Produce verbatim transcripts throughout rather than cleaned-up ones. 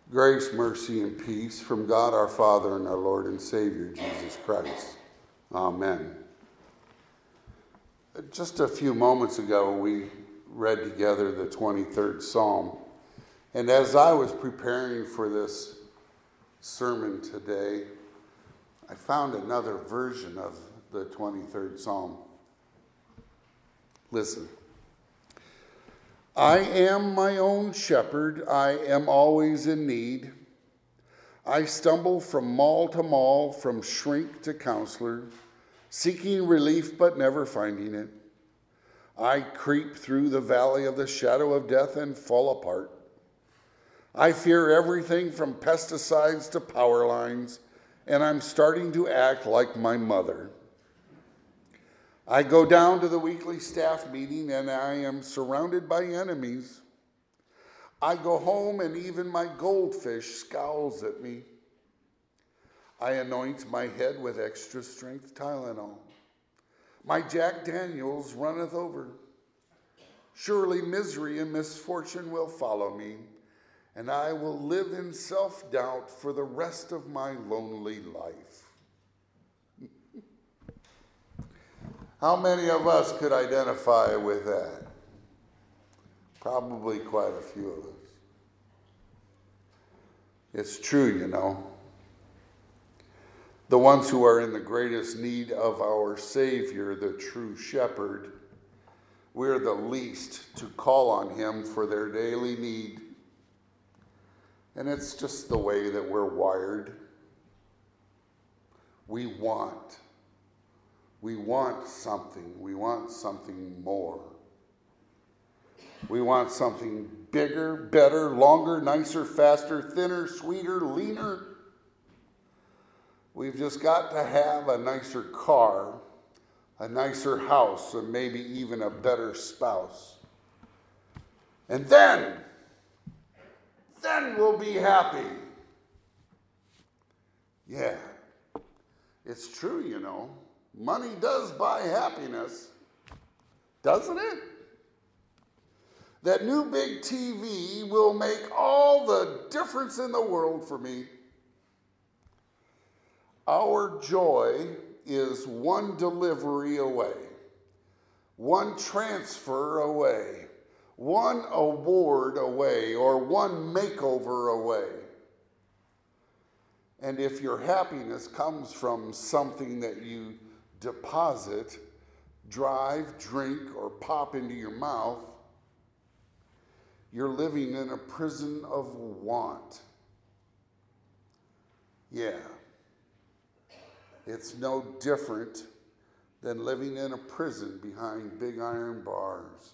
Grace, mercy, and peace from God our Father and our Lord and Savior, Jesus Christ. Amen. Just a few moments ago, we read together the twenty-third Psalm. And as I was preparing for this sermon today, I found another version of the twenty-third Psalm. Listen. I am my own shepherd, I am always in need. I stumble from mall to mall, from shrink to counselor, seeking relief but never finding it. I creep through the valley of the shadow of death and fall apart. I fear everything from pesticides to power lines, and I'm starting to act like my mother. I go down to the weekly staff meeting and I am surrounded by enemies. I go home and even my goldfish scowls at me. I anoint my head with extra strength Tylenol. My Jack Daniels runneth over. Surely misery and misfortune will follow me, and I will live in self-doubt for the rest of my lonely life. How many of us could identify with that? Probably quite a few of us. It's true, you know. The ones who are in the greatest need of our Savior, the true shepherd, we're the least to call on him for their daily need. And it's just the way that we're wired. We want We want something. We want something more. We want something bigger, better, longer, nicer, faster, thinner, sweeter, leaner. We've just got to have a nicer car, a nicer house, and maybe even a better spouse. And then, then we'll be happy. Yeah, it's true, you know. Money does buy happiness, doesn't it? That new big T V will make all the difference in the world for me. Our joy is one delivery away, one transfer away, one award away, or one makeover away. And if your happiness comes from something that you deposit, drive, drink, or pop into your mouth, you're living in a prison of want. Yeah. It's no different than living in a prison behind big iron bars.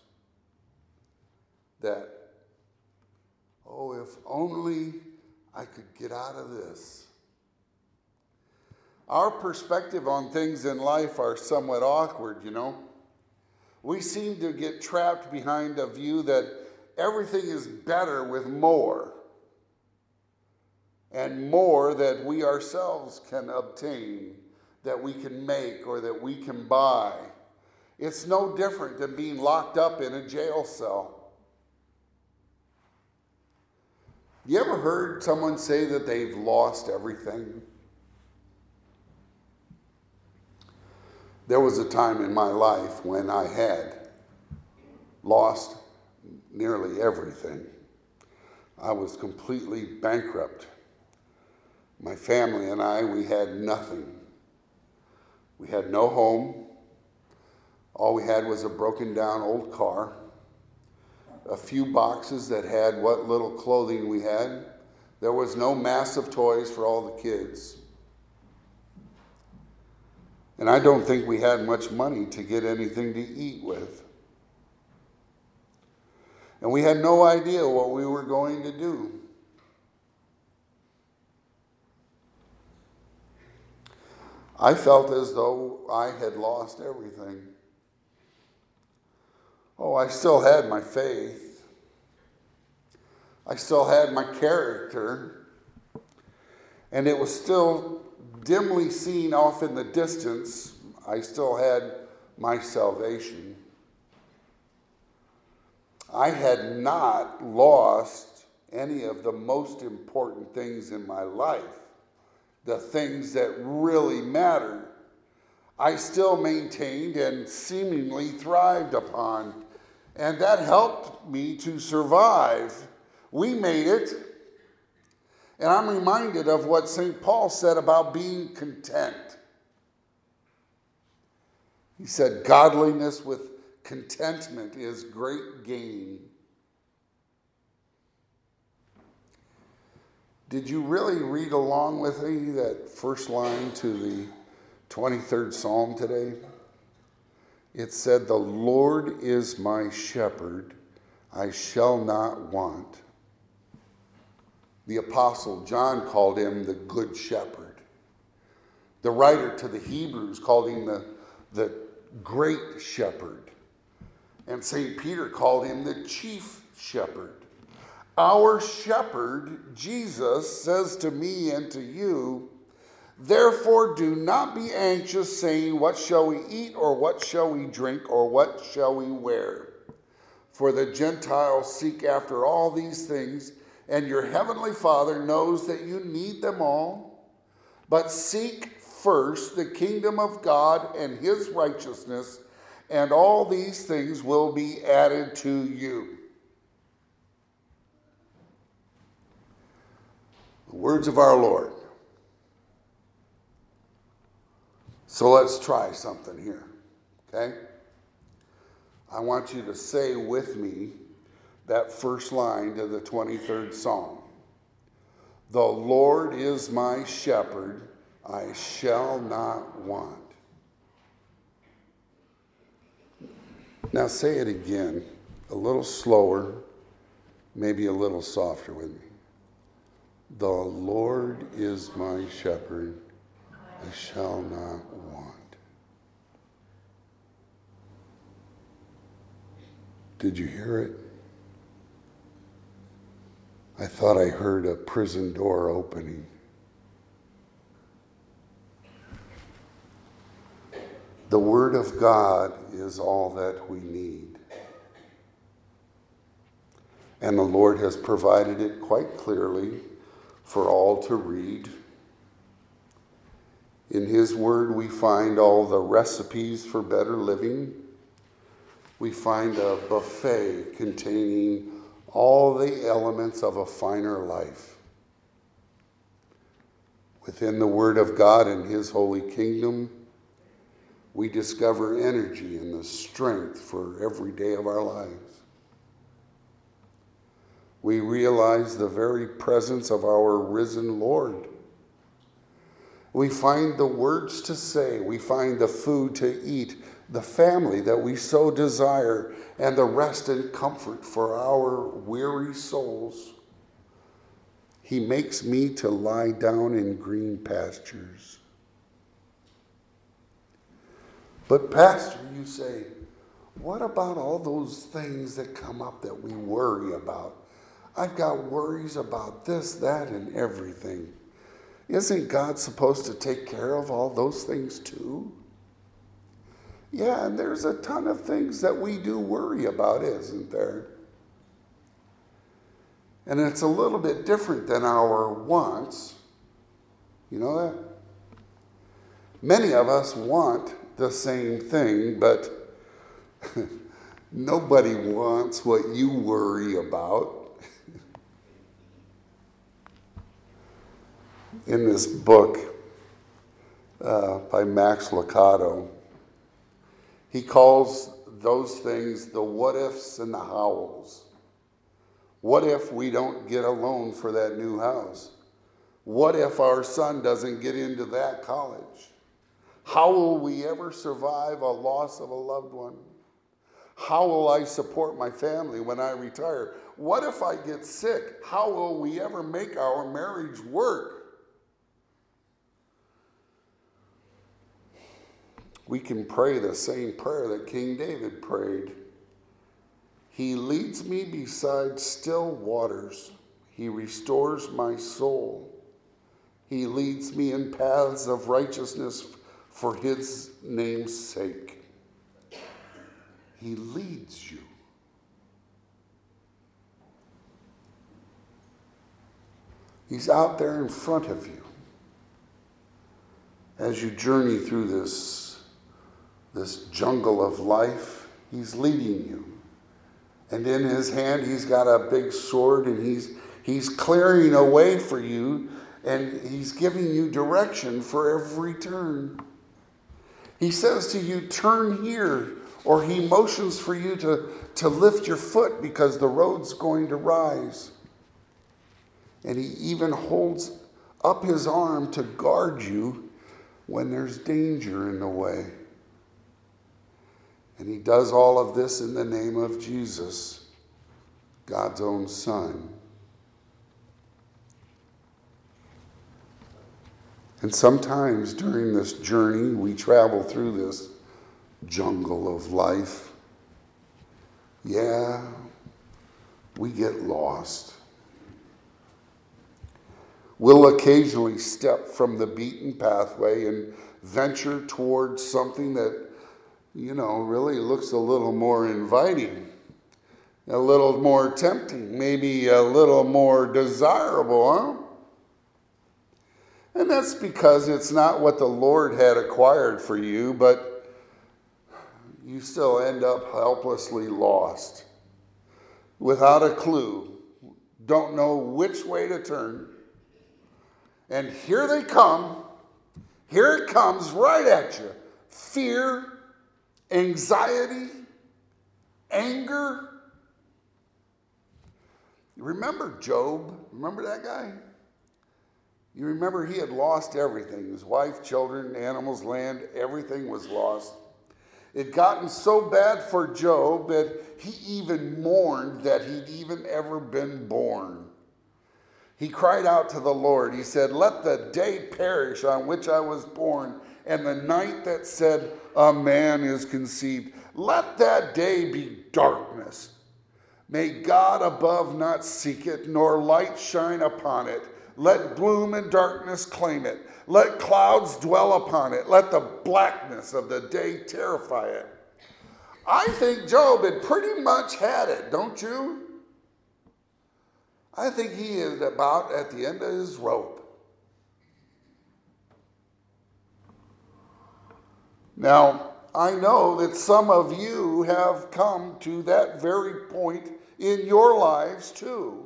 That, oh, if only I could get out of this. Our perspective on things in life are somewhat awkward, you know. We seem to get trapped behind a view that everything is better with more, and more that we ourselves can obtain, that we can make, or that we can buy. It's no different than being locked up in a jail cell. You ever heard someone say that they've lost everything? There was a time in my life when I had lost nearly everything. I was completely bankrupt. My family and I, we had nothing. We had no home. All we had was a broken down old car, a few boxes that had what little clothing we had. There was no massive toys for all the kids. And I don't think we had much money to get anything to eat with. And we had no idea what we were going to do. I felt as though I had lost everything. Oh, I still had my faith. I still had my character. And it was still dimly seen off in the distance. I still had my salvation. I had not lost any of the most important things in my life, the things that really matter, I still maintained and seemingly thrived upon. And that helped me to survive. We made it. And I'm reminded of what Saint Paul said about being content. He said, godliness with contentment is great gain. Did you really read along with me that first line to the twenty-third Psalm today? It said, the Lord is my shepherd, I shall not want. The Apostle John called him the Good Shepherd. The writer to the Hebrews called him the, the Great Shepherd. And Saint Peter called him the Chief Shepherd. Our shepherd, Jesus, says to me and to you, therefore do not be anxious, saying, what shall we eat, or what shall we drink, or what shall we wear? For the Gentiles seek after all these things, and your heavenly Father knows that you need them all. But seek first the kingdom of God and his righteousness, and all these things will be added to you. The words of our Lord. So let's try something here, okay? I want you to say with me that first line to the twenty-third Psalm. The Lord is my shepherd, I shall not want. Now say it again, a little slower, maybe a little softer with me. The Lord is my shepherd, I shall not want. Did you hear it? I thought I heard a prison door opening. The Word of God is all that we need. And the Lord has provided it quite clearly for all to read. In His Word we find all the recipes for better living. We find a buffet containing all the elements of a finer life. Within the Word of God and His holy kingdom, we discover energy and the strength for every day of our lives. We realize the very presence of our risen Lord. We find the words to say, we find the food to eat, the family that we so desire, and the rest and comfort for our weary souls. He makes me to lie down in green pastures. But Pastor, you say, what about all those things that come up that we worry about? I've got worries about this, that, and everything. Isn't God supposed to take care of all those things too? Yeah, and there's a ton of things that we do worry about, isn't there? And it's a little bit different than our wants. You know that? Many of us want the same thing, but nobody wants what you worry about. In this book uh, by Max Lucado, he calls those things the what-ifs and the howls. What if we don't get a loan for that new house? What if our son doesn't get into that college? How will we ever survive a loss of a loved one? How will I support my family when I retire? What if I get sick? How will we ever make our marriage work? We can pray the same prayer that King David prayed. He leads me beside still waters. He restores my soul. He leads me in paths of righteousness for his name's sake. He leads you. He's out there in front of you. As you journey through this, this jungle of life, he's leading you. And in his hand, he's got a big sword, and he's, he's clearing a way for you, and he's giving you direction for every turn. He says to you, turn here, or he motions for you to, to lift your foot because the road's going to rise. And he even holds up his arm to guard you when there's danger in the way. And he does all of this in the name of Jesus, God's own Son. And sometimes during this journey, we travel through this jungle of life. Yeah, we get lost. We'll occasionally step from the beaten pathway and venture towards something that, you know, really looks a little more inviting, a little more tempting, maybe a little more desirable, huh? And that's because it's not what the Lord had acquired for you, but you still end up helplessly lost, without a clue, don't know which way to turn. And here they come. Here it comes right at you. Fear, anxiety, anger. You remember Job? Remember that guy? You remember he had lost everything. His wife, children, animals, land, everything was lost. It gotten so bad for Job that he even mourned that he'd even ever been born. He cried out to the Lord. He said, let the day perish on which I was born, and the night that said a man is conceived. Let that day be darkness. May God above not seek it, nor light shine upon it. Let gloom and darkness claim it. Let clouds dwell upon it. Let the blackness of the day terrify it. I think Job had pretty much had it, don't you? I think he is about at the end of his rope. Now, I know that some of you have come to that very point in your lives too.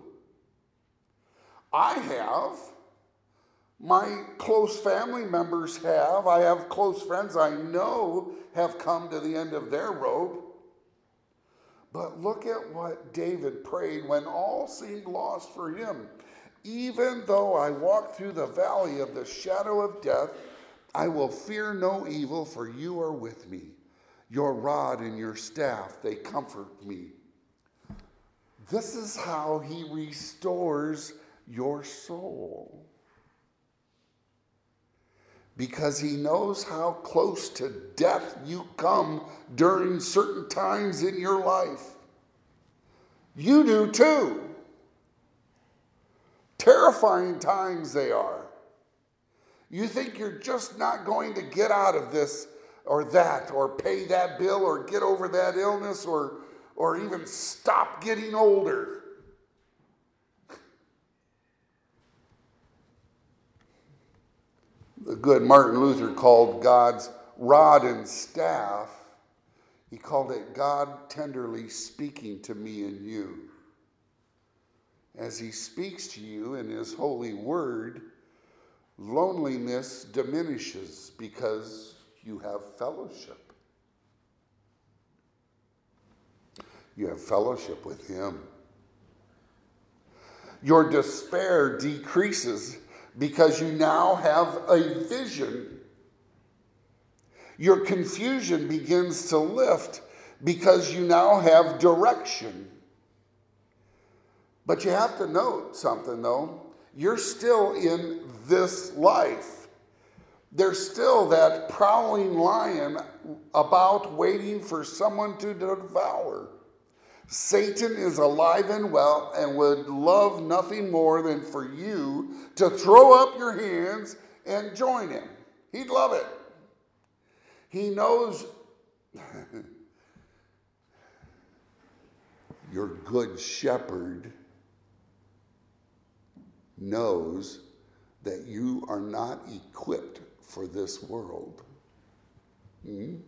I have. My close family members have. I have close friends I know have come to the end of their rope. But look at what David prayed when all seemed lost for him. Even though I walk through the valley of the shadow of death, I will fear no evil, for you are with me. Your rod and your staff, they comfort me. This is how he restores your soul. Because he knows how close to death you come during certain times in your life. You do too. Terrifying times they are. You think you're just not going to get out of this or that, or pay that bill, or get over that illness, or, or even stop getting older. The good Martin Luther called God's rod and staff, he called it God tenderly speaking to me and you. As he speaks to you in his holy word, loneliness diminishes because you have fellowship. You have fellowship with him. Your despair decreases because you now have a vision. Your confusion begins to lift because you now have direction. But you have to note something, though. You're still in this life. There's still that prowling lion about waiting for someone to devour. Satan is alive and well and would love nothing more than for you to throw up your hands and join him. He'd love it. He knows your good shepherd knows that you are not equipped for this world. Hmm?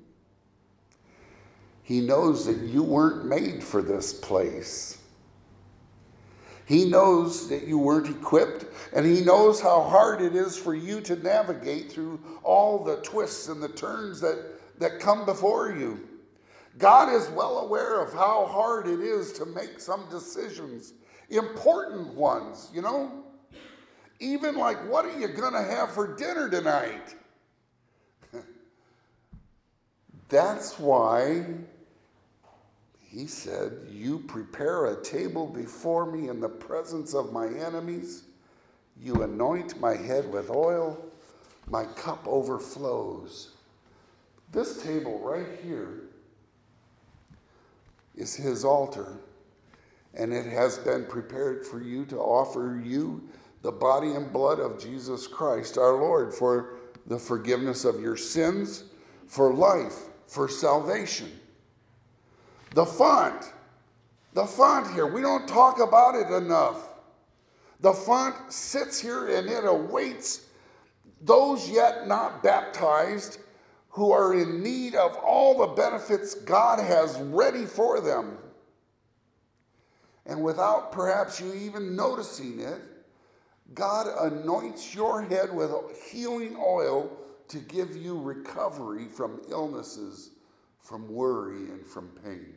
He knows that you weren't made for this place. He knows that you weren't equipped, and he knows how hard it is for you to navigate through all the twists and the turns that, that come before you. God is well aware of how hard it is to make some decisions, important ones, you know? Even like, what are you going to have for dinner tonight? That's why he said, you prepare a table before me in the presence of my enemies. You anoint my head with oil. My cup overflows. This table right here is his altar, and it has been prepared for you to offer you the body and blood of Jesus Christ, our Lord, for the forgiveness of your sins, for life, for salvation. The font, the font here, we don't talk about it enough. The font sits here and it awaits those yet not baptized who are in need of all the benefits God has ready for them. And without perhaps you even noticing it, God anoints your head with healing oil to give you recovery from illnesses, from worry, and from pain.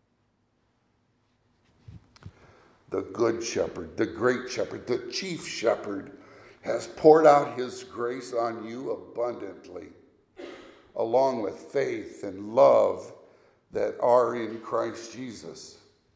The good shepherd, the great shepherd, the chief shepherd has poured out his grace on you abundantly, along with faith and love that are in Christ Jesus.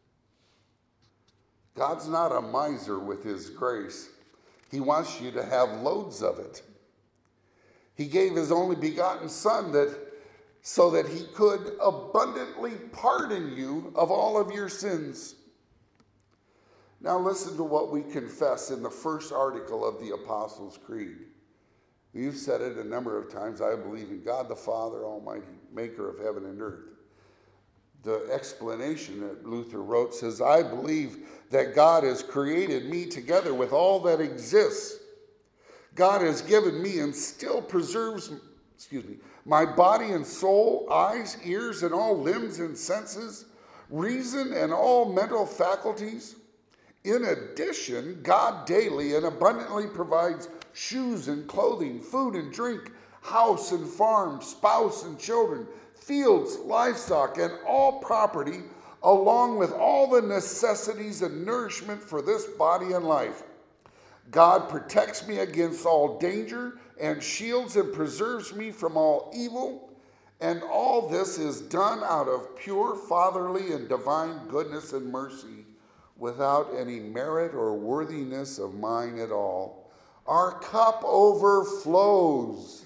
God's not a miser with his grace. He wants you to have loads of it. He gave his only begotten Son that so that he could abundantly pardon you of all of your sins. Now listen to what we confess in the first article of the Apostles' Creed. We've said it a number of times. I believe in God the Father Almighty, maker of heaven and earth. The explanation that Luther wrote says, I believe that God has created me together with all that exists. God has given me and still preserves, excuse me, my body and soul, eyes, ears, and all limbs and senses, reason and all mental faculties. In addition, God daily and abundantly provides shoes and clothing, food and drink, house and farm, spouse and children, fields, livestock, and all property, along with all the necessities and nourishment for this body and life. God protects me against all danger and shields and preserves me from all evil. And all this is done out of pure fatherly and divine goodness and mercy, without any merit or worthiness of mine at all. Our cup overflows.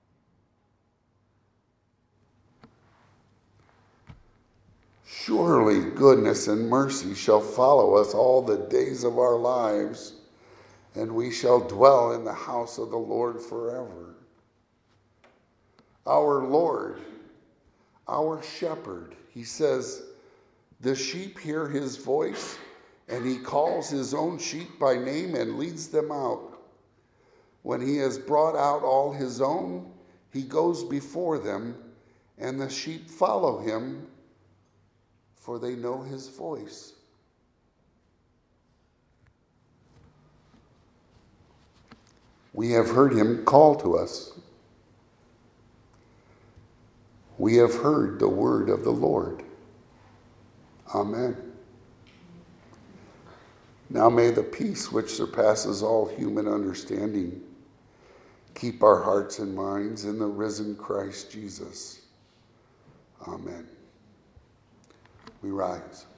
Surely goodness and mercy shall follow us all the days of our lives, and we shall dwell in the house of the Lord forever. Our Lord, our shepherd, he says, the sheep hear his voice, and he calls his own sheep by name and leads them out. When he has brought out all his own, he goes before them, and the sheep follow him, for they know his voice. We have heard him call to us. We have heard the word of the Lord. Amen. Now may the peace which surpasses all human understanding keep our hearts and minds in the risen Christ Jesus. Amen. We rise.